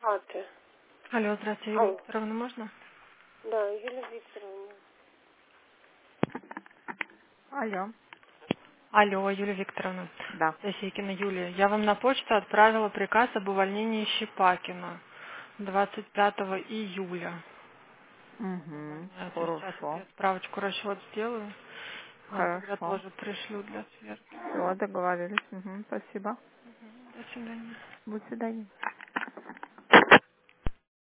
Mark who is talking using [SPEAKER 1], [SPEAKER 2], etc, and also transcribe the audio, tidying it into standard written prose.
[SPEAKER 1] А, ты.
[SPEAKER 2] Алло, здравствуйте, Юлия
[SPEAKER 1] Алло.
[SPEAKER 2] Викторовна, можно?
[SPEAKER 1] Да, Юлия Викторовна.
[SPEAKER 3] Алло.
[SPEAKER 2] Алло, Юлия Викторовна.
[SPEAKER 3] Да.
[SPEAKER 2] Засекина Юлия. Я вам на почту отправила приказ об увольнении Щепакина 25 июля.
[SPEAKER 3] Угу.
[SPEAKER 2] Увольняется. Сейчас вот
[SPEAKER 3] Хорошо.
[SPEAKER 2] я справочку расчет сделаю. Вам тогда
[SPEAKER 3] Хорошо.
[SPEAKER 2] тоже пришлю для сверки.
[SPEAKER 3] Все, договорились. Угу. Спасибо.
[SPEAKER 2] До свидания.
[SPEAKER 3] До свидания.